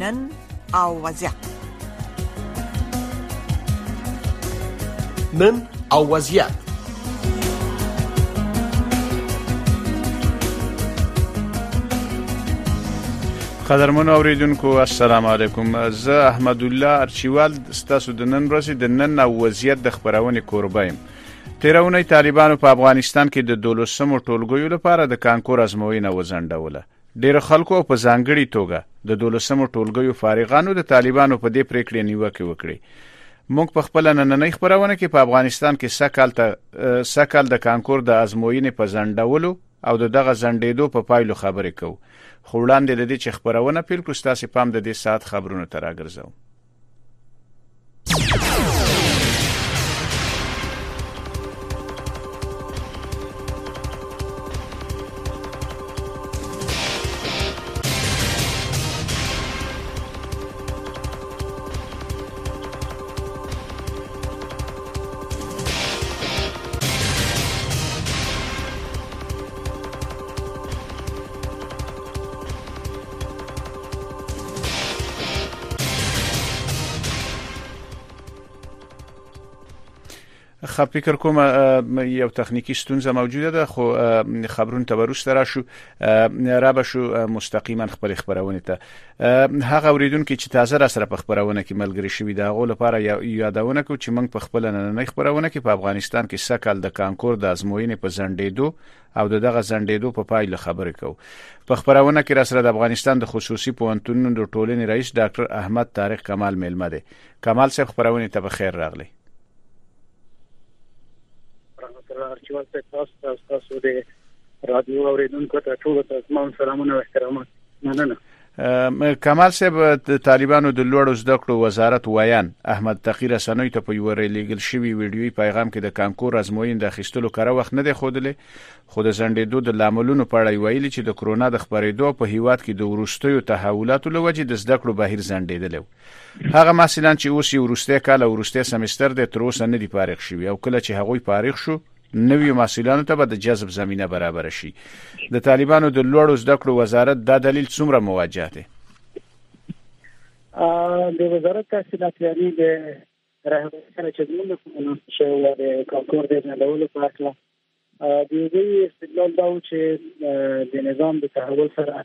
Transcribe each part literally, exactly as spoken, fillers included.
نن او وضعیت. نن او وضعیت. قدرمن اوریدونکو السلام علیکم. زه احمد الله ارچیوال ستاسو د نن ورځې د نن او وضعیت د خبرونې کوربه یم. تیرونه طالبانو په افغانستان کې د دولسمو ټولګیو لپاره د کانکور ازموینه وزنډوله. ډیر خلکو په ځانګړي توګه د دولسمو ټولګیو فارغانو د طالبانو په دې پریکړې نیوکه وکړي. موږ په خپل نننۍ خبرونه کې په افغانستان کې سکهال ته سکهال د کانکور د ازموینې په ځنډولو او دغه ځنډېدو په پایلو خبرې کوو. خو وړاندې د دې چې خبرونه پیل کړو ستاسو پام د دې ساعت خبرونو ته راګرځو. خب فکر کوم یو تخنیکی ستونزه موجوده ده، خو خبرون ته ورسته راشو را بشو مستقیما خپل خبرونه ته. هغه اوریدونکو چې تازه را سره په خبرونه کې ملګری شوی دا غو لپاره یادونه کو چې موږ په خپل نننۍ خبرونه کې په افغانستان کې سکهال د کانکور د ازموینې په ځنډېدو او دغه ځنډېدو په پایله خبرې کوو. په خبرونه کې را سره د افغانستان د خصوصي پوهنتونونو د ټولنې رئیس ډاکټر احمد طارق کمال میلمه دی. کمال صاحب خبرونه ته بخیر راغلی. ارچیوال ته تاسو تاسو د رادیو اوریدونکو ته ټول تاسو سلامونه او احترامات. مننه. کمال صاحب د طالبانو د لوړو زده کړو وزارت وایان احمد تقی رسنوي ته په یو ریلیګل شوی ویډیوي پیغام کې د کانکور ازموینې د اخیستلو کړه وخت نه دی خودلې، خو د ځنډېدو د لاملونو په اړه ویلي چې د کرونا د خبرېدو په هیواد کې د ورستیو تحولاتو لوجې د زده کړو بهیر ځنډېدل. هغه محصلان چې اوس یې ورسته کال او ورسته سمستر د تر اوسه نه دی فارغ شوی او کله چې هغوی فارغ شو نوی محصلانو ته به د جذب زمينه برابر شي. د طالبانو د لوړو زده کړو وزارت دا دلیل څومره مواجه دی؟ ا د وزارت تحصیلات لري د رهبرۍ سره چې موږ کوم شی د کانکور د نړیوالو په اړه د دې استدلال دا و چې د نظام د تحول سره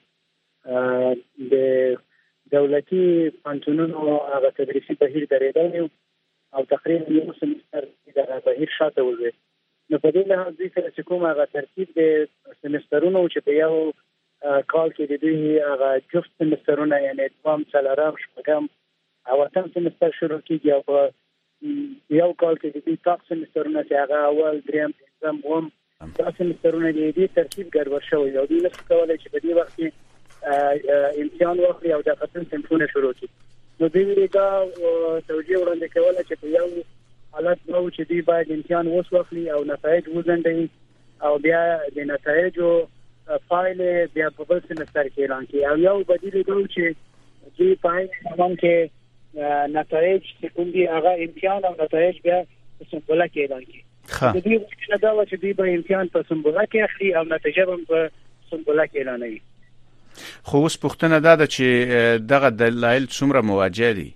د دولتي پانتونونو هغه تدریسي بهیر درېدل او تقریبا یو سمستر د بهیر شاته وځي. نو په دې لحاظ دې سره چې کوم هغه ترتیب د سمسترونو چې په یو کال کې د دې هغه جفت سمسترونه یعنی دوام څلورم شپږم او اتم سمستر شروع کیږي او په یو کال کې د دې تاک سمسترونه چې هغه اول دریم پنځم اووم دا سمسترونه د دې ترتیب ګډوډ شوی او دوی نشي کولای چې په دې وخت کې امتحان واخلي او د ختم سمستر شروع کړي. نو دوی دا توجیه وړاندې کوله چې په یو حالت نو چې دی باید امتحان وسوخلی او نتایج وزندي او بیا د نتایجو فایل بیا په بل سمستر کې اعلان کی او یو بدیل دی چې دی فایل باندې کې نتایج سکندي هغه امتحان او نتایج بیا په سمبوله کې اعلان کی. د دې وجه دا و چې دی به امتحان په سمبوله کې اخلي او نتیجه هم په سمبوله کې اعلانوي. خو اوس پوښتنه دا ده چې دغه دلایل څومره مواجه دي؟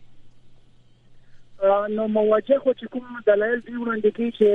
نو مواجه خو چې کوم دلایل دی وړاندې کوي چې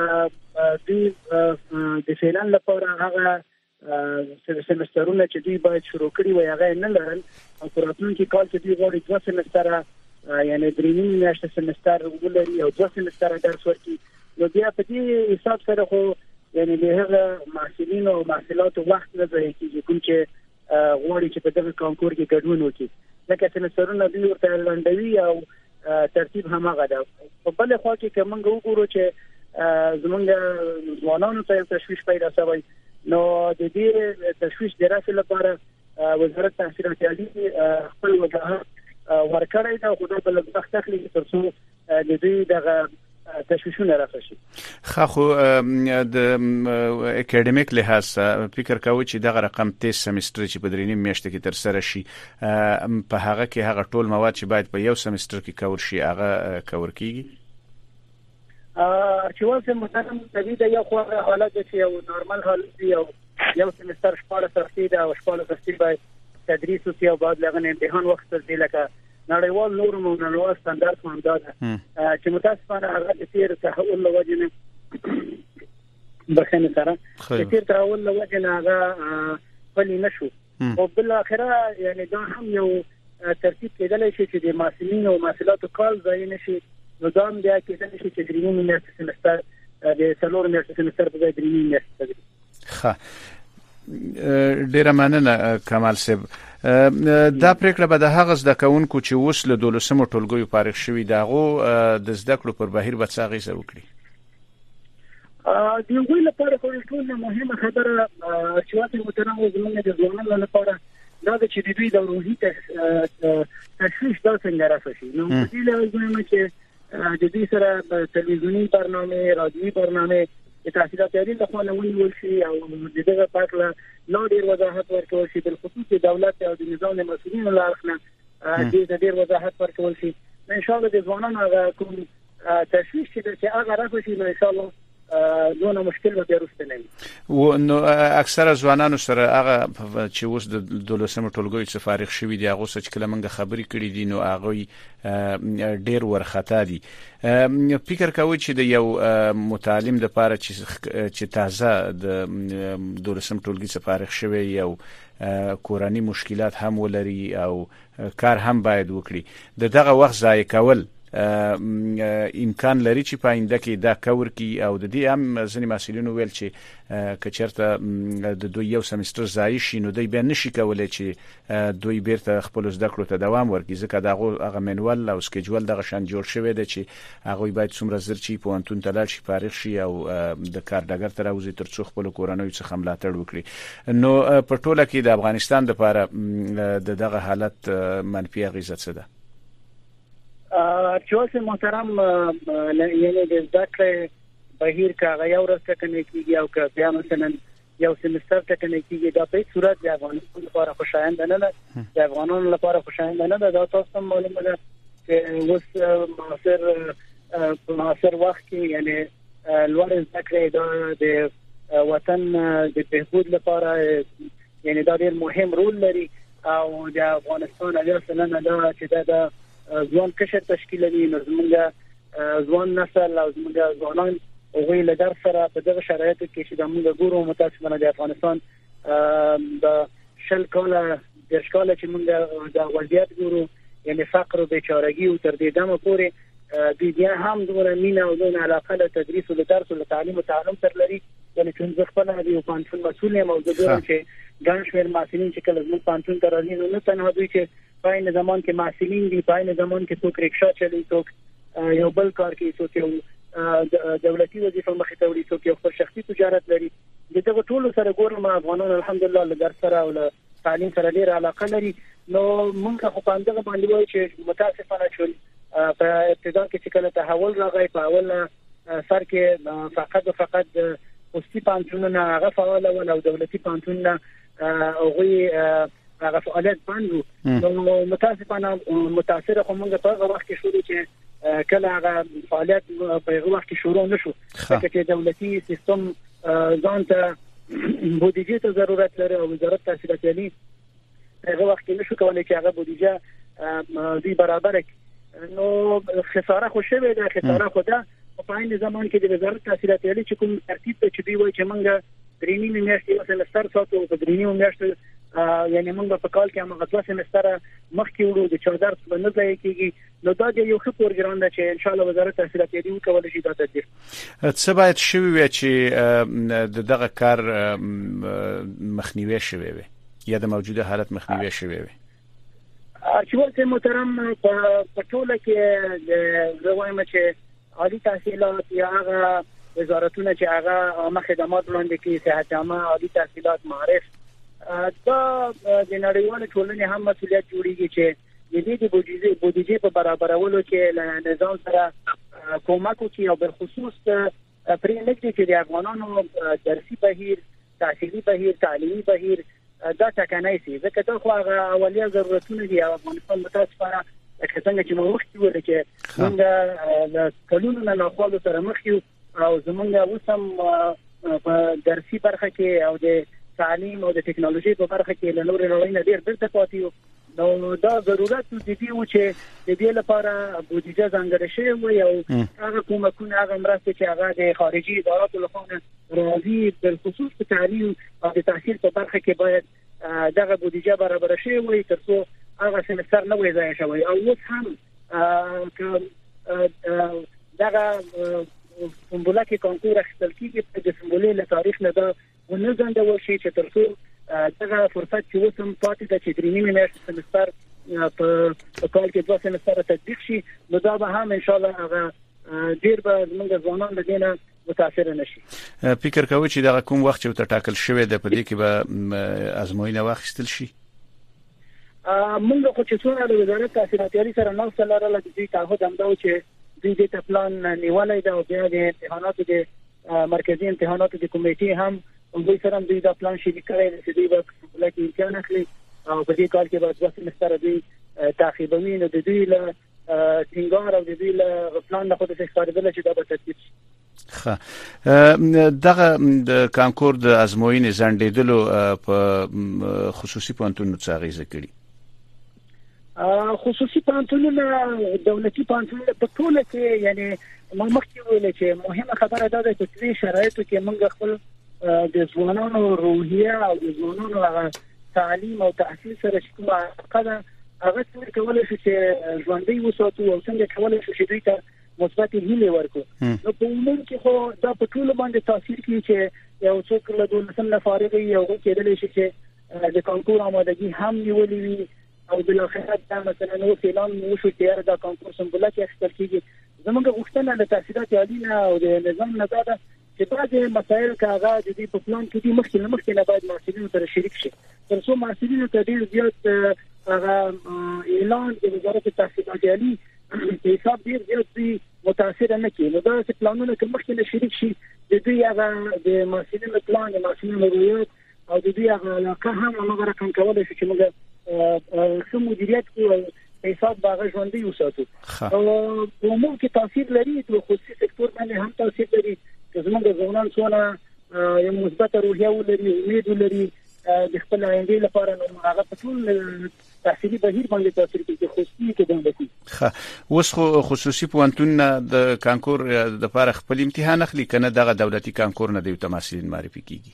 د فعلان لپاره هغه سمسترونه چې دوی باید شروع کړي وي هغه نه لرل او راتلونکي کال کې دوی غواړي دوه سمستره یعنی درې نیمه میاشتې سمستر ولري او دوه سمستره درس ورکړي. نو بیا په دې حساب سره خو یعنی د هغه محصلین او محصلات وخت نه ځای کیږي کوم چې غواړي چې په دغه کانکور کې ګډون وکړي. لکه سمسترونه دوی ورته لنډوي او ترتیب هم هغه ده. په بل خوا کې کومه وګورو چې زمونږ ځوانانو ته تشویش پیدا شوی. نو د دې تشویش دراسه لپاره وزارت تحصیلات عالی خپل وجهات ورکړی دا خو د وخت تخلیق ترڅو د دې دغه تشویشونه راځي. خو د اکیډمیک لحاظ فکر کوي چې دغه رقم تیس سمستر چې په درې نیم میاشتې کې تر سره شي په هغه کې هغه ټول مواد چې باید په یو سمستر کې کور شي هغه کور کیږي. ا چې واسه مثلا طبيعي دا یو خو حالت چې یو نورمال حالت دی او یو سمستر شپږ سختي دا او شپږ سختي باید تدریس او او بعد لغه امتحان وخت تر لکه نړیوال نورم او نړیوال ستاندرد هم دا چې متاسفانه هغه د تیر تحول لوجه نه بخنه سره د تیر تحول لوجه نه هغه پلی نشو او بل اخره یعنی دا هم یو ترتیب کېدل شي چې د ماسلین او ماسلاتو کال ځای نشي نو دا هم بیا کېدل شي چې درېنی میاشتې سمستر د څلور میاشتې سمستر په ځای درېنی میاشتې تدریس. ښه ډیره مننه کمال صاحب. دا پریکړه به د هغه زده کوونکو چې اوس له دولسمو ټولګیو فارغ شوي دغه د زده کړو پر بهیر به څه اغیزه وکړي؟ د یوه لپاره خو ټول مهمه خبره چې واته متنوع زمونږ د ځوانانو لپاره دا چې د دوی د روحي تشویش دا څنګه راځي. نو په دې لازمه چې د دې سره تلویزیونی برنامه رادیوي برنامه د تحصیلات یاري د خپل ونیول شي او د دغه پاکله نو ډیر وضاحت ورکول شي د خصوصي دولت او د نظام مسؤلینو لارښنه د ډیر وضاحت ورکول شي. ان شاء الله د ځوانانو هغه کوم تشویش چې هغه راځي نو ان شاء الله دونه مشکل به درسته نه و. نو اکثره ځوانانو سره هغه چې اوس د دولسمه ټولګي څخه فارغ شوي دي هغه څه کله موږ خبرې کړې دي نو هغه ډیر ورختا دي. فکر کوي چې د یو متعلم د لپاره چې تازه د دولسم ټولګي څخه فارغ شوی یو کورانی مشکلات هم ولري او کار هم باید وکړي د دغه وخت ضایع کول امکان لري چې په آینده کې دا کور کی او د دې هم ځینې مسؤلینو ویل چې کچرته د دوی یو سمستر ضایع شي نو دوی به نشي کولای چې دوی بیرته خپل زده کړو ته دوام ورکړي ځکه دغه هغه منوال او سکیجول دغه شان جوړ شوی دی چې هغه باید څومره زر چې په انتون تلل شي فارغ شي او د کار ډګر ته راوځي تر څو خپل کورنۍ څخه ملاتړ وکړي. نو په ټوله کې د افغانستان لپاره د دغه حالت منفي اغیزه څه ده؟ چوسه محترم یعنی د ذکر بهیر کا یو ورځ ټکنه کیږي او که بیا مثلا یو سمستر ټکنه کیږي دا په صورت د افغانستان لپاره خوشایند نه ده د افغانانو لپاره خوشایند نه ده. دا تاسو هم معلومه ده چې اوس معاصر معاصر وخت کې یعنی لوړ ذکر د وطن د بهبود لپاره یعنی دا ډیر مهم رول لري او د افغانستان اړیاء سره دا چې دا ځوان کشر تشکیل لري نو زمونږ ځوان نسل او زمونږ ځوانان او وی له در سره په دغه شرایطو کې چې د موږ ګورو متاسفانه د افغانستان د شل کاله د شکاله چې موږ د وضعیت ګورو یعنی فقر او بیچارهګي او تر دې دمه پورې د دې هم دوره مینه او دونه علاقه له تدریس او درس او تعلیم او تعلم تر لري یعنی چې ځکه خپل د یو پانتون مسؤل یم او د دوره چې ګڼ شمېر محصلین چې کله زموږ پانتون ته راځي نو نه تنها دوی چې په این زمان کې محصلین دي په این زمان کې څوک رکشا چلوي څوک یو بل کار کوي څوک یو دولتي وظیفه مخې ته وړي څوک یو خپل شخصي تجارت لري. دغه ټول سره ګورم افغانان الحمدلله له درس سره او له تعلیم سره ډېر علاقه لري. نو موږ خو په دغه باندې وایو چې متاسفانه شول په ابتدا کې چې کله تحول راغی په اول سر کې فقط فقط اوسي پانتونونه هغه فعال او دولتي پانتونونه هغه هغه فعالیت باندې نو متاسفانه متاثر خو موږ په هغه وخت کې شروع چې کله هغه فعالیت په هغه وخت کې شروع نشو چې دولتي سیستم ځان ته بودیجه ته ضرورت لري او وزارت تحصیلات عالی هغه وخت کې نشو کولای چې هغه بودیجه دوی برابر کړي. نو خساره خو شوه ده خساره خو ده په این زمان کې د وزارت تحصیلات عالی چې کوم ترتیب ته چې دی وایي چې موږ درېنی میاشتې مثلا سر ساتو په درېنی میاشتې یعنی موږ په کال کې موږ دوه سمستر مخکې وړو د چودر په نه ځای کېږي نو دا یو ښه پروګرام ده چې ان شاء الله وزارت تحصیلات عالی وکولای شي دا تدبیر. څه باید شوی وي چې دغه کار مخنیوي شوی وي یا د موجوده حالت مخنیوي شوی وي؟ چې ورته محترم په ټوله کې زه وایم چې عالی تحصیلات یا هغه وزارتونه چې هغه عامه خدمات وړاندې کوي صحت عامه عالی تحصیلات معارف دا د نړیوال ټولنې هم مسولیت جوړیږي چې د دې د بودیجې بودیجې په برابرولو کې له نظام سره کومک وکړي او بالخصوص پرې نکړي چې د افغانانو درسي بهیر تحصیلي بهیر تعلیمي بهیر دا ټکنۍ شي ځکه دا خو هغه اولیه ضرورتونه دي افغانستان متاسفانه لکه څنګه چې موږ ویل چې موږ د کلونو نه ناخوالو سره مخ یو او زمونږ اوس هم په درسي برخه کې او د تعلیم او د ټکنالوژي په برخه کې له نورو نړۍ نه ډیر بیرته پاتې یو. نو دا ضرورت دی چې د دې لپاره بودیجه ځانګړې شوی وي او هغه کومکونه هغه مرسته چې هغه د خارجي اداراتو لخوا راځي د خصوص په تعلیم او د تحصیل په برخه کې باید دغه بودیجه برابر شي وي ترڅو هغه سمستر نه وي ضایع شوی. او اوس هم دغه سمبوله کې کانکور اخیستل کیږي د سمبولې له تاریخ نه دا ونه ځنډول شي چې ترڅو دغه فرصت چې وسم پاتې د چې درې نیمه میاشتې سمستر په کال کې دوه سمستر تطبیق شي نو دا به هم ان شاء الله هغه ډیر به موږ ځوانان د دینه متاثر نشي. فکر کوي چې دا کوم وخت چې ټاکل شوی د پدې کې به ازموینه واخیستل شي؟ موږ خو چې څونه د وزارت تحصیلات یالي سره نو سره لرله د دې تعهد هم دا چې د دې پلان نیولای دا او بیا د امتحاناتو د مرکزی امتحاناتو د کمیټې هم دوی سره د دې پلان شریک کړي چې دوی به ولکه امتحان اخلي او په دې کال کې به دوه سمستر دوی تعقیبوي نو د دوی له څنګه او د دې له پلان نه خو د ښکارېدل چې دا به تطبیق شي. خا دغه د کانکور د ازموینې ځنډېدلو په خصوصي پوهنتونونو څه اغیزه کړي؟ خصوصي پوهنتونونه دولتي پوهنتونونه په ټوله کې یعنی ما مخکې ویل چې مهمه خبره دا ده چې په شرایطو کې موږ خپل د ځوانانو روحیه او د ځوانانو تعلیم او تحصیل سره کومه علاقه هغه څنګه کولای شي چې ژوندۍ وساتو او څنګه کولای شي چې دوی ته مثبت هیله ورکړو. نو په عموم کې خو دا په ټول باندې تاثیر کوي چې یو څوک له دولسم نه فارغ وي او کېدلی شي چې د کانکور آمادګي هم نیولې وي او بل اخر دا مثلا نو اعلان وشو چې دا کانکور سمبوله کې اخیستل کیږي. زموږ غوښتنه د تحصیلات عالی نه او د نظام نه ده چې بعضې مسایل کاغه د دې په پلان کې د مخکې مخکې نه باید محصلینو سره شریک شي ترڅو محصلینو ته ډیر زیات هغه اعلان د وزارت تحصیلات عالی په حساب ډیر زیات متاثر نه کیږي. نو دا چې پلانونه کې مخکې نه شریک شي د دوی هغه د محصلینو پلان د محصلینو رویات او د دوی هغه علاقه هم هغه رقم کولای شي چې موږ څه مدیریت کوو حساب باغ ژوندۍ وساتو. او په عموم کې تاثیر لري د خصوصي سکتور باندې هم تاثیر لري چې زموږ ځوانان څونه یو مثبت روحیه ولري امید ولري د خپل آینده لپاره نو هغه په ټول تحصیلي بهیر باندې تاثیر کوي خصوصي کې دولتي. ښه اوس خو خصوصي پوهنتونونه د کانکور د لپاره خپل امتحان اخلي کنه دغه دولتي کانکور نه دی تمثيل معرفي کیږي؟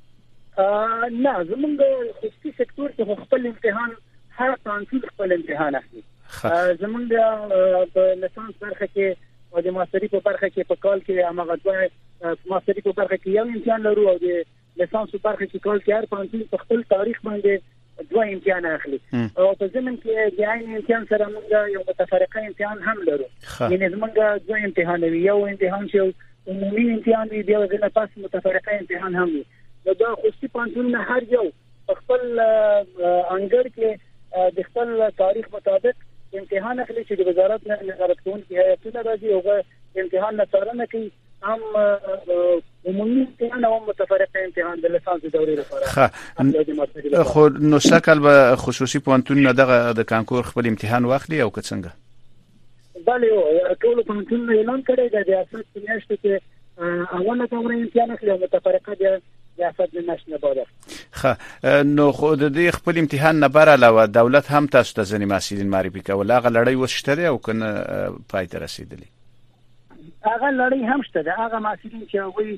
ا نه زموږ خصوصي سکتور کې خپل امتحان هر پوهنتون خپل امتحان اخلي. زموږ په لیسانس برخه کې او د ماستری په برخه کې په کال کې هغه دوه ماستری په برخه کې یو امتحان لرو او د لیسانس په برخه کې کال کې هر پوهنتون په خپل تاریخ باندې دوه امتحان اخلي او په ضمن کې د عین امتحان سره موږ یو متفرقه امتحان هم لرو. یعنی زموږ دوه امتحان وي یو امتحان چې عمومي امتحان دی بیا د پاس متفرقه امتحان هم وي. نو دا خصوصي پوهنتون هر یو خپل انګړ کې د خپل تاریخ مطابق امتحان اخلي چې د وزارت نه نظارت کوونکي هیئتونه راځي او امتحان نه څارنه کوي هم عمومي امتحان او متفرقه امتحان د لیسانس دورې لپاره. خو نو شکل به خصوصي پوهنتون دغه د کانکور خپل امتحان واخلي او که څنګه؟ بله یو ټول پوهنتون اعلان کړی دی د اساس په میاشت کې اوله دوره امتحان اخلي او متفرقه د ریاست نشنه باندې. خه نو خو د دې خپل امتحان نه بر علاوه دولت هم تاسو ته ځنې محصلین معرفي کول هغه لړۍ وشته او کنه پای ته رسیدلی؟ هغه لړۍ هم شته هغه محصلین چې وي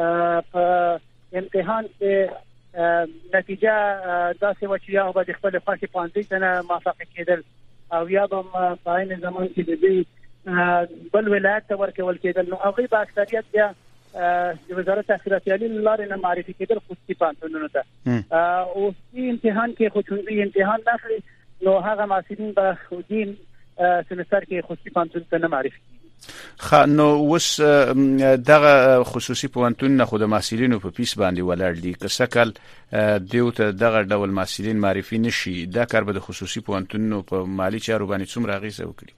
په امتحان کې نتیجه داسې و چې یا به خپل خاصه پوهنځي ته موافق کېدل او یا به په عین زمان کې د دې بل ولایت ته ورکول کېدل. نو هغه به اکثریت بیا د وزارت تحصیلات عالی لارې نه معرفي کېدل خصوصي پوهنتونونو ته او په امتحان کې خصوصي امتحان نه اخلي نو هغه محصلین به خودین سمستر کې خصوصي پوهنتون ته نه معرفي خا نو وس دغه خصوصي پوهنتون نه خود محصلینو په پیس باندې ولاړ دي که سکل دیو ته دغه ډول محصلین معرفي نشي دا کار به د خصوصي پوهنتونو په مالی چارو باندې څومره اغیزه وکړي؟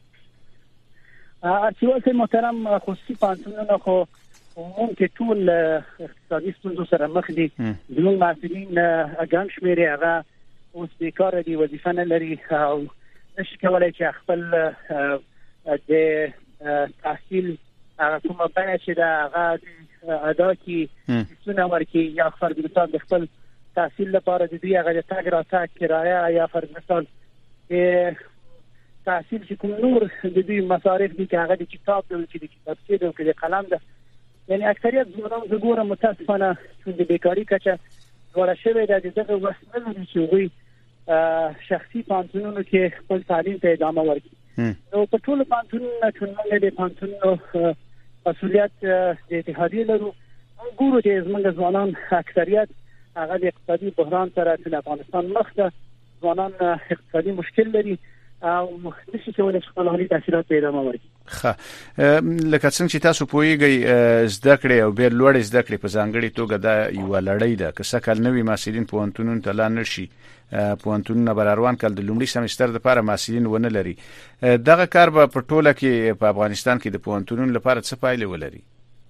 ارتباط محترم خصوصي پوهنتونونو خو عموم کې ټول اقتصادي ستونزو سره مخ دي. زموږ محصلین اګام شمېر هغه اوس بیکاره دي وظیفه نه لري او نشي کولای چې خپل د تحصیل هغه کومه بیه چې دا هغه ادا کی څونه ورکی یا فرد مثال د خپل تحصیل لپاره د دوی هغه تګ راتګ کرایه یا فرض مثال تحصیل چې کوم نور د دوی مصارف دي چې هغه د کتاب د چې د کتابچې د کې د قلم ده یعنی اکثریت ځوانان زه ګورم متاسفانه چې د بیکاری کچه لوړه شوې ده د دغه وخت نه لري چې دوی شخصي پانتونونو کې خپل تعلیم ته ادامه ورکړي نو په ټول پانتونونو ټولنه د پانتونونو مسؤلیت د اتحادیې لرو ګورو چې زموږ ځوانان اکثریت هغه د اقتصادي بحران سره د افغانستان مخ ته ځوانان اقتصادي مشکل لري او نشي کولای خپل حالي تاثیرات پیدا موري ښه لکه څنګه چې تاسو پوهیږئ زده کړې او بیر لوړ زده کړې په ځانګړي توګه دا یو لړۍ ده که څه کال نوي محصلین پوهنتونونو ته لاړ نشي پوهنتونونه بر روان کال د لومړي سمستر لپاره محصلین ونه لري دغه کار به په ټوله کې په افغانستان کې د پوهنتونونو لپاره څه پایلې ولري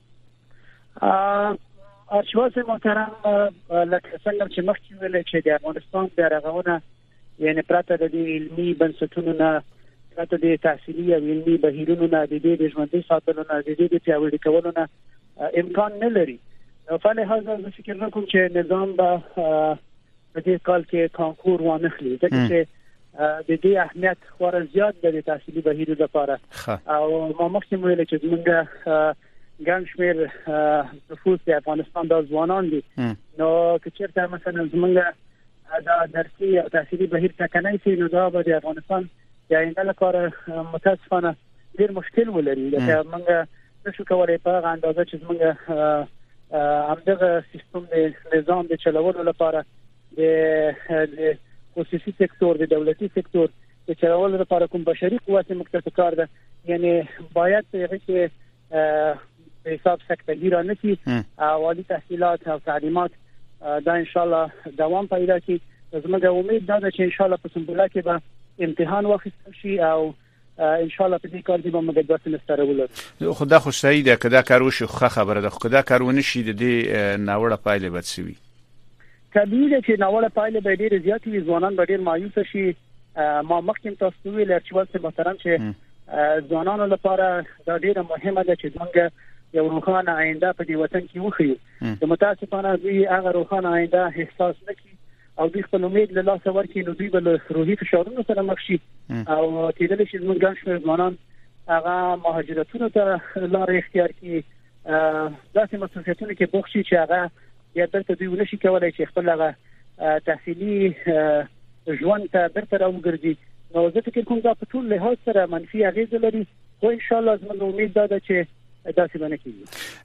ارشیوال محترم لکه څنګه چې مخکې ویل چې د افغانستان د رغونه یعنی پراته د علمي بنسټونو نه پراته د تحصیلي او علمي بهیرونو نه د دې د ژوندۍ ساتلو نه د دې د پیاوړي کولو نه امکان نه لري په لحاظ زه فکر کوم چې نظام به په دې کال کې کانکور وانخلي ځکه چې د دې اهمیت خورا زیات د تحصیلي بهیر لپاره او ما مخکې ویل چې موږ ګڼ شمېر نفوس د افغانستان د ځوانان دي نو که چېرته مثلا زموږ دا درسي او تحصیلي بهیر ټکنی شي نو دا به د افغانستان د آینده لپاره متاسفانه ډېر مشکل ولري لکه موږ نشو کولای په هغه اندازه چې موږ همدغه سیستم د نظام د چلولو لپاره د خصوصي سکتور د دولتي سکتور د چلولو لپاره کوم بشري قوت مکتسب کار ده یعنی باید هغه کې به حساب سکتګی را نشي او عالی تحصیلات او تعلیمات دا ان شاء الله دوام پیدا کړي زموږ امید دا ده چې ان شاء الله په سمبوله کې به امتحان واخیستل شي او ان شاء الله په دې کار کې به موږ د سمستر ولرو خدا خو صحیح ده کدا کار وشي خو خبره ده خدا کار ونشي د دې ناوړه پایلې بد شي طبیعي ده چې ناوړه پایلې به ډېر زیات وي ځوانان به ډېر مایوس شي ما مخکې تاسو ویل ارچوال څه محترم چې ځوانانو لپاره دا ډېر مهمه ده چې موږ یو روښانه آینده په دې وطن کې وخیو د متاسفانه دوی هغه روښانه آینده احساس نکړي او دوی خپل امید له لاسه ورکړي نو دوی به روحي فشارونو سره مخ شي او کېدلی شي زموږ ګڼ شمېر ځوانان هغه مهاجرتونو ته لاره اختیار کړي داسې مصروفیتونو کې بوخت شي چې هغه یا دلته دوی ونشي کولای چې خپل هغه تحصیلي ژوند ته بیرته راوګرځي نو زه فکر کوم دا په ټول لحاظ سره منفي اغېز لري خو ان شاء الله زموږ امید دا ده چې داسې باندې کیږي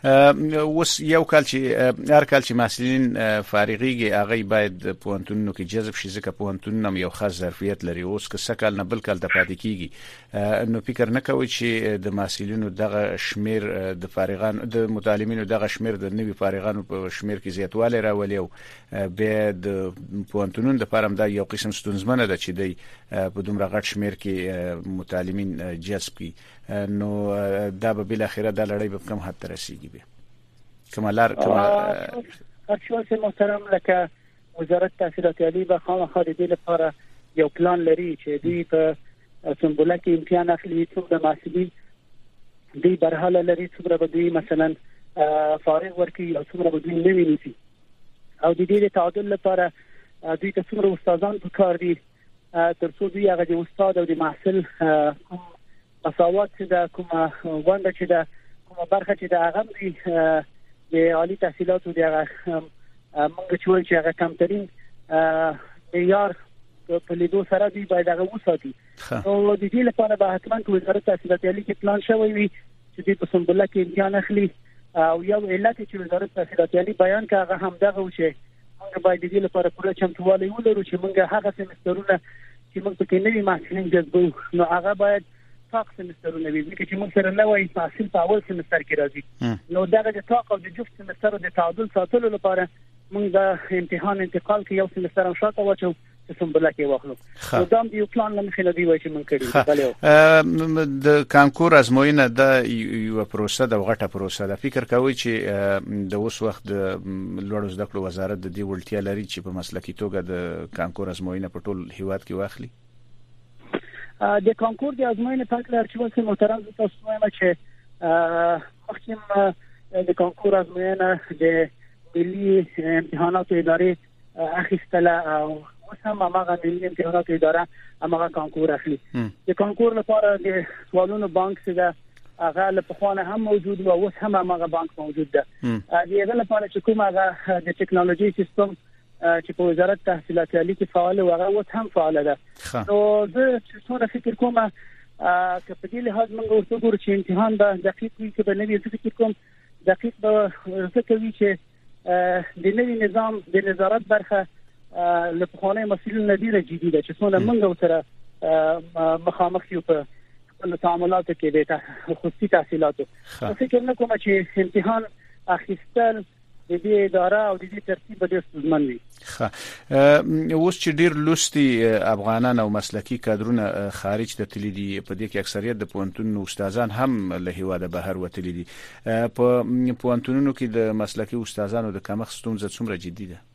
اوس یو کال چې هر کال چې محصلین فارغيږي هغه باید پوهنتونونو کې جذب شي ځکه پوهنتونونه یو خاص ظرفیت لري اوس که سکل نه بل کال ته پاتې کیږي نو فکر نه کوي چې د محصلینو دغه شمیر د فارغان د متعلمینو دغه شمیر د نوي فارغانو په شمیر کې زیاتوالی راولي او به د پوهنتونونو د پرم دا یو قسم ستونزمنه ده چې د په دومره غټ شمیر کې متعلمین جذب کړي نو دا به بل اخره د لړۍ په کوم حد ته رسیږي به کمالار کمال ارشیوال محترم لکه وزارت تحصیلات عالی به خامخا د دې لپاره یو پلان لري چې دوی په سمبوله کې امتحان اخلي څومره محصلین دوی برحاله لري څومره به دوی مثلا فارغ ورکړي او څومره به دوی نوي نیسي او د دې تعادل لپاره دوی ته څومره استادان پکار دي تر څو دوی هغه د استاد او د محصل کوم مساوات چې دا کومه ونده چې دا کومه برخه چې دا هغه د عالی تحصیلاتو د هغه موږ چې وایو چې هغه کمترین معیار په لیدو سره دی باید هغه وساتي نو د دې لپاره به حتما وزارت تحصیلات عالی کې پلان شوی وي چې د په سمبوله کې امتحان اخلي او یو علت چې وزارت تحصیلات عالی بیان کړه هغه هم دغه و چې موږ باید د دې لپاره پوره چمتووالی ولرو چې موږ هغه سمسترونه چې موږ پکې نوي محصلین جذبو نو هغه باید تاق سمسترونه وي چې موږ سره نوې محصل په اول سمستر کې راځي نو دا د تاق او د جفت سمستر د تعادل ساتلو لپاره موږ د امتحان انتقال کې یو سمستر هم شاته واچو چې سمبوله کې واخلو نو دا یو پلان لمخې نه دی وای چې موږ کړی د کانکور ازموینه د یو پروسه د غټه پروسه د فکر کوي چې د اوس وخت د لوړو زده کړو وزارت د دې وړتیا لري چې په مسلکي توګه د کانکور ازموینه په ټول هیواد کې واخلي د کانکور د ازموینې په اړه چې واسه محترم تاسو وایم چې مخکې د کانکور ازموینه د ملي امتحاناتو ادارې اخیستله او اوس هم هغه ملي امتحانات اداره هغه کانکور اخلي د کانکور لپاره د سوالونو بانک څخه هغه له پخوانه هم موجود و اوس هم هغه بانک موجود ده د هغه لپاره چې کوم هغه د ټکنالوژي سیستم چې په وزارت تحصیلات عالی کې فعال و هغه اوس هم فعال ده نو زه څه فکر کوم چې په دې لحاظ موږ ورته ګورو چې امتحان به دقیق وي چې به نوی فکر کوم دقیق به ورته چې د نوی نظام د نظارت برخه له پخواني مسؤلین ډیره جدي ده چې څنګه موږ سره مخامخ یو په خپل تعاملاتو کې د خصوصي تحصیلاتو فکر نه کوم چې امتحان اخیستل د دې اداره او د دې ترتیب به ستونزمن وي. ښه اوس چې ډیر لوستي افغانان او مسلکي کادرونه خارج ته تللي دي په دې کې اکثریت د پوهنتون استادان هم له هیواده بهر وتلي دي په پوهنتونونو کې د مسلکي استادانو د کمښت ستونزه څومره جدي ده؟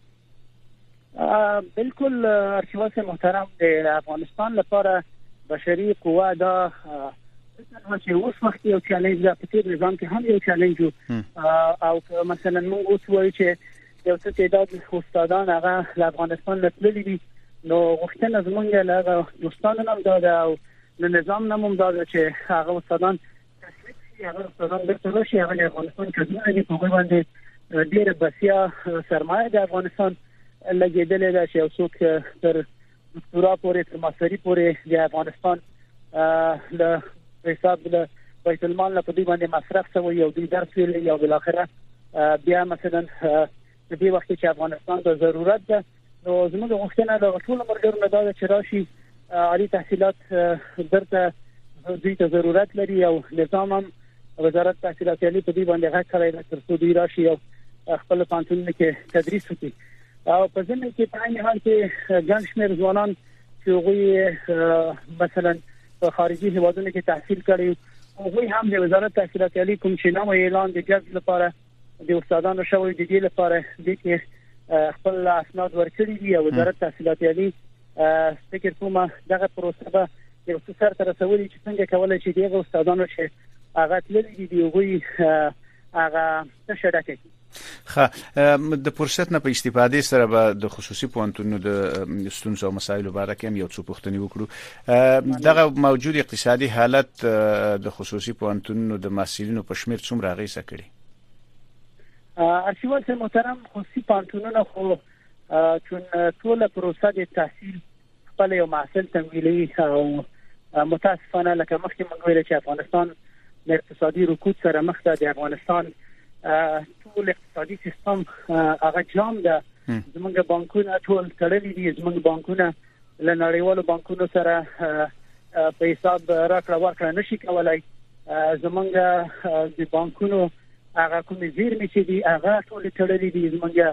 بالکل ارشیوال محترم د افغانستان لپاره بشري قوه دا چې اوس وخت یو چالش ده په دې نظام کې هم یو چالش او مثلا موږ اوس وایو چې یو څه تعداد استادان هغه له افغانستان تللي دي نو غوښتنه زمونږ له دوستانو هم دا او له نظام هم دا چې هغه استادان هغه استادان د ترشي هغه افغانستان کې دي په باندې ډېر بسیا سرمایه د افغانستان لګیدلې ده چې یو څوک تر دکتورا پورې تر ماستري پورې د افغانستان له حساب له بیت المال په دې باندې مصرف شوی یو د درس ویل یو بل اخره بیا مثلا په دې وخت کې افغانستان ته ضرورت ده نو زموږ غوښتنه د ټول مرګرو نه دا چې راشي عالی تحصیلات درته دوی ته ضرورت لري او نظام هم وزارت تحصیلات عالی په دې باندې غږ کړی ده تر څو دوی راشي او خپل پانتون کې تدریس وکړي او په ځینې کې په عین حال کې ګڼ شمېر ځوانان چې هغوی مثلا په خارجي هیوادونو کې تحصیل کړي هغوی هم د وزارت تحصیلات عالی کوم چې نامه اعلان د جذب لپاره د استادانو شوی د دې لپاره د کې خپل اسناد ورکړي دي او وزارت تحصیلات عالی فکر کوم دغه پروسه به یو څه سره تر رسولي چې څنګه کولای شي دغه استادانو چې هغه تللي دي هغوی هغه تشریح کوي. خا د فرصت نه په استفادې سره به د خصوصي پوهنتونونو د ستونزو او مسایلو باره کې هم یو څه پوښتنې وکړو. دغه موجود اقتصادي حالت د خصوصي پوهنتونونو د محصلینو په شمیر څومره اغیزه کړې؟ ارشیوال محترم خصوصي پوهنتونونه خو چون ټول پروسه د تحصیل خپل یو محصل تمویلي او متاسفانه لکه مخکې موږ ویل چې افغانستان د اقتصادي رکود سره مخ ده. د افغانستان ټول اقتصادي سیستم هغه جام ده. زمونږ بانکونه ټول تړلي دي. زمونږ بانکونه له نړیوالو بانکونو سره په حساب راکړه ورکړه نشي کولای. زمونږ د بانکونو هغه کومې زیرمې چې دي هغه ټول تړلي دي. زمونږ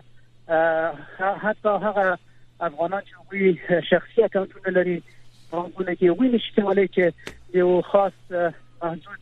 حتی هغه افغانان چې وی شخصي اکاونټونه لري بانکونه کې وی نشي کولای چې یو خاص محدود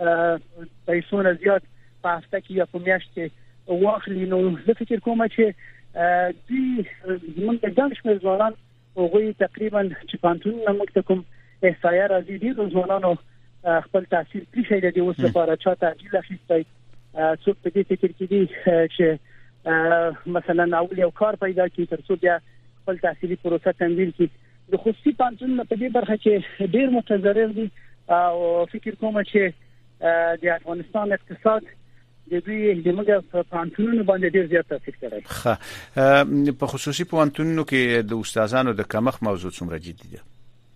پیسو نه زیات په هفته کې یا په میاشت کې واخلي. نو زه فکر کوم چې دوی زموږ د ګڼ شمېر ځوانان هغوی تقریبا چې پوهنتونونه موږ ته کوم احصایه راځي ډېرو ځوانانو خپل تحصیل پرېښی دی. د اوس لپاره چا تحصیل اخیستی څوک په دې فکر کې دي چې مثلا اول یو کار پیدا کړي تر څو بیا خپل تحصیلي پروسه تمویل کړي. د خصوصي پوهنتونونو په دې برخه کې ډېر متضرر دي او فکر کوم چې د افغانستان اقتصاد د دوی د موږ په پوهنتونونو باندې ډېر زیات تاثیر کوي. ښه په خصوصي پوهنتونونو کې د استادانو د کمښت موضوع څومره جدي ده؟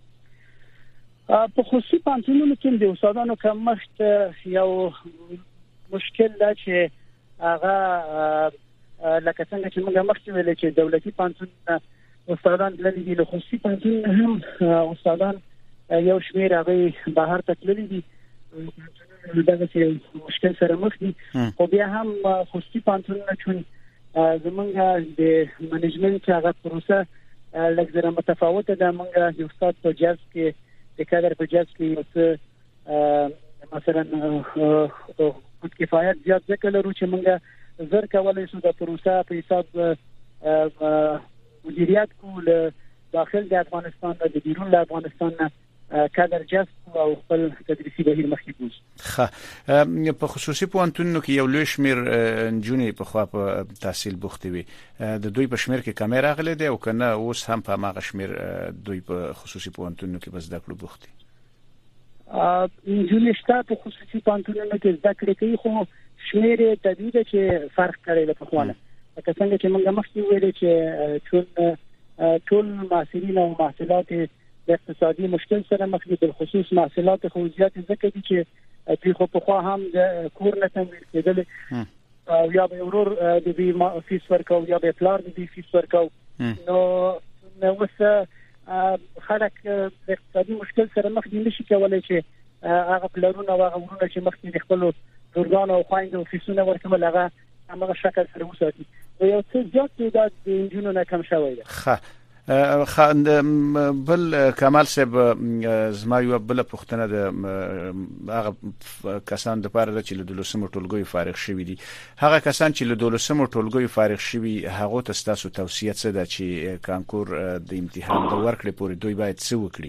په خصوصي پوهنتونونو کې د استادانو کمښت یو مشکل ده چې هغه لکه څنګه چې موږ مخکې ویل چې دولتي پوهنتونونه استادان لري دي له خصوصي پوهنتونونو هم استادان یو شمېر هغه بهر ته تللي دي. دغه چې مشکل سره مخ دي خو بیا هم خصوصي پوهنتونونه چون زمونږ د منیجمنت هغه پروسه لږ متفاوته ده. موږ د استاد په جذب کې د کادر په جذب کې یو څه مثلا خود کفایت زیات ځکه لرو چې موږ زر کولای شو د پروسه په حساب مدیریت کول داخل د افغانستان د بیرون د افغانستان کادر جذب او خپل تدریسي بهیر مخکې بوز. ښه، په خصوصي پوهنتونونو کې یو لوی شمیر نجونې په خوا په تحصیل بوختې وي، د دوی په شمیر کې کمی راغلی دی او کنه اوس هم په هغه شمیر دوی په خصوصي پوهنتونونو کې په زده کړو بوخت دي؟ نجونې شته په خصوصي پوهنتونونو کې زده کړې کوي، خو شمیر یې طبیعي ده چې فرق کوي له پخوانه. لکه څنګه چې موږ مخکې ویلې چې ټول ټول محصلین او محصلات د اقتصادي مشکل سره مخ دي، بالخصوص محصلات خوځیات ځکه دي چې دوی خو په خوا هم د کور نه تمویل کېدل او یا به ورور د دې فیس ورکو یا به پلار د دې فیس ورکو. نو نو وسه خلک د اقتصادي مشکل سره مخ دي، نشي کولای چې هغه پلارونه او هغه ورونه چې مخ دي خپل ورګان او خويندو فیسونه ورکول هغه هغه شکل سره وساتي. یو څه زیات تعداد د انجونو نه کم شوی دی. ښه، خاند بل کمال صاحب، زما یو بل پوښتنه د هغه کسان د پاره چې له دولسمو ټولګیو فارغ شوي دي، هغه کسان چې له دولسمو ټولګیو فارغ شوي هغه ته تاسو توصیه څه ده چې کانکور د امتحان د ورکړې پورې دوی باید څه وکړي؟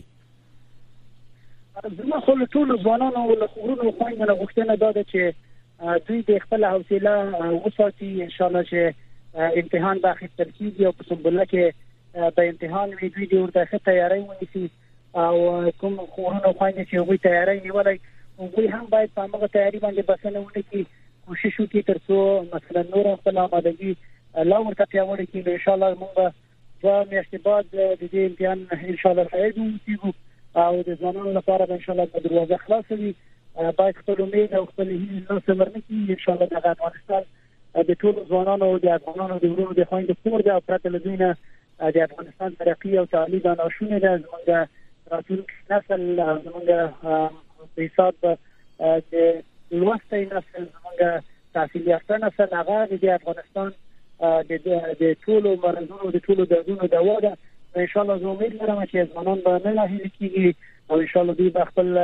زما خو له ټولو ځوانانو او له خورونو خويندو نه غوښتنه ده چې دوی د خپل حوصله وساتي. ان شاء الله چې امتحان به اخیستل کیږي او په سمبوله کې په امتحان وی دوی د ورته تیاری ونیسي او کوم خورونه خويندې چې وي تیاری نیولای دوی هم باید په هغه تیاری باندې بسنه ونکړي، کوشش وکړي ترڅو مثلا نور خپل آمادګي لا ورته پیاوړې کړي. ان شاء الله موږ په میاشتې بعد د دې امتحان ان شاء الله فائدې وکړو او د ځوانانو لپاره ان شاء الله د دروازه خلاصه وي. باید خپل امید او خپل هیله نو سمرنه کړي. ان شاء الله د افغانستان د ټول ځوانانو او د افغانانو د ورونو د خويندو کور د پرته لدینه د افغانستان ترقی او تعالی د ناشونه د زموږ راتلونکي نسل زموږ په حساب د لوستي نسل زموږ تحصیل یافته نسل هغه د افغانستان د د ټول مرزونو د ټول دردونو دوا ده. ان شاء الله زه امید لرم چې ځوانان به نه لاهي کیږي او ان شاء الله دوی به خپل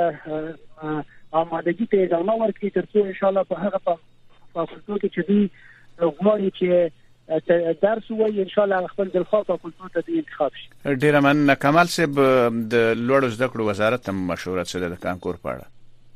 آمادګي ته ادامه ورکړي ترڅو ان شاء الله په هغه فاکولټو کې چې دوی غواړي چې درس وایي ان شاء الله خپل د خاصه فاکولټو ته انتخاب شي. ډیر مننه. کمال صاحب، د لوړو زده کړو وزارت هم مشوره څه ده د کانکور په اړه؟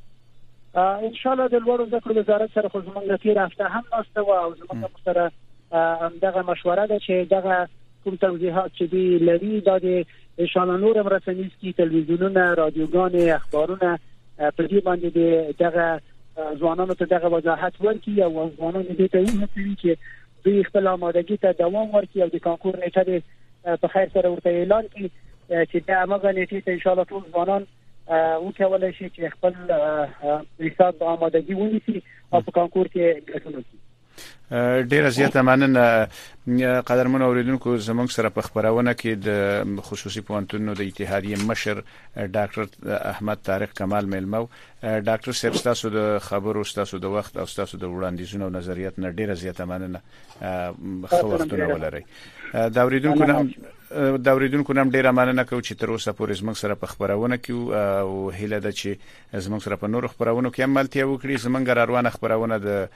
ان شاء الله د لوړو زده کړو وزارت سره خو زموږ تیر هفته هم ناسته و او زموږ سره دغه مشوره ده چې دغه کوم توضیحات چې دی لري دا د ان شاء الله نور مرسنیز کی تلویزیونونه، رادیوګان، اخبارونه په دې باندې دغه ځوانانو ته دغه وضاحت ورکړي او ځوانان دې ته وهڅوي چې دوی خپل آمادګي ته دوام ورکړي او د کانکور نیټه په خیر سره ورته اعلان کړي چې د هغه نیټه ته ان شاء الله ټول ځوانان وکولای شي چې خپل حساب آمادګي ونیسي او په کانکور کې ګټونه وکړي. ډیره زیاته مننه. قدرمن اوریدونکو، زموږ سره په خبرونه کې د خصوصي پوهنتونونو د اتحادیې مشر ډاکټر احمد طارق کمال میلمو. ډاکټر صاحب، تاسو د خبرو، تاسو د وخت او تاسو د وړاندیزونو او نظریات نه ډیره زیاته مننه. خو وختونه ولرئ. دا اوریدونکو نام دا اوریدونکو نام ډیره مننه کوم چې تر اوسه پورې زموږ سره په خبرونه کې او هیله ده چې زموږ سره په نور خبرونو کې عملتیا وکړي. زموږ روانه خبرونه د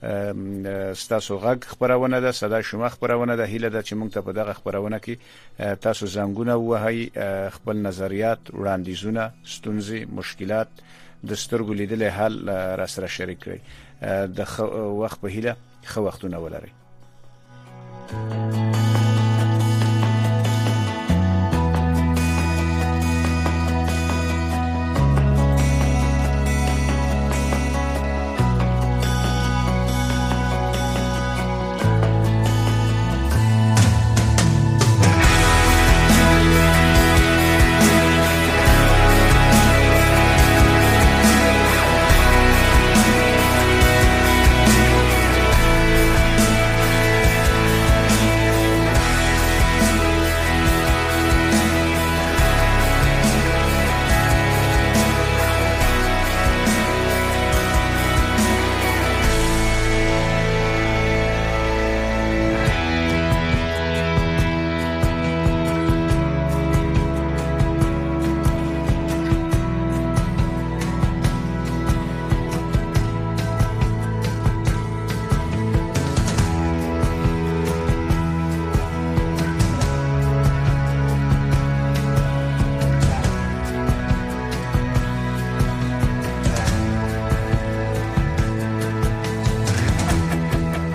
تاسو غږ خبرونه ده، صدا شما خبرونه ده. هیله ده چې موږ ته په دغه خبرونه کې تاسو زنګونه وهي، خپل نظریات، وړاندیزونه، ستونزې، مشکلات د سترګو لیدلې حل را سره شریک کړئ. د وخت په هیله خو وختونه ولرئ.